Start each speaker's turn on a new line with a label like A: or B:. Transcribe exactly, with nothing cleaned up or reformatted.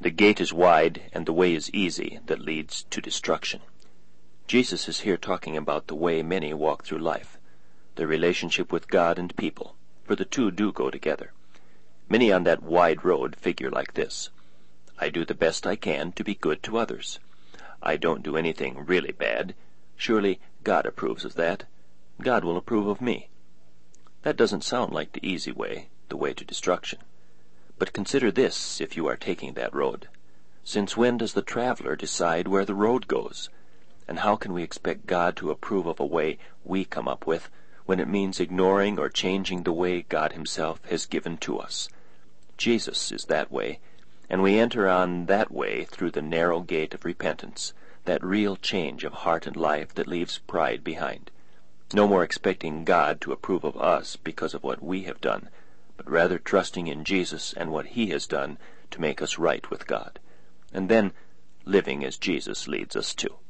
A: The gate is wide, and the way is easy that leads to destruction. Jesus is here talking about the way many walk through life, their relationship with God and people, for the two do go together. Many on that wide road figure like this: I do the best I can to be good to others. I don't do anything really bad. Surely God approves of that. God will approve of me. That doesn't sound like the easy way, the way to destruction. But consider this if you are taking that road. Since when does the traveler decide where the road goes? And how can we expect God to approve of a way we come up with, when it means ignoring or changing the way God himself has given to us? Jesus is that way, and we enter on that way through the narrow gate of repentance, that real change of heart and life that leaves pride behind. No more expecting God to approve of us because of what we have done, but rather trusting in Jesus and what he has done to make us right with God, and then living as Jesus leads us to.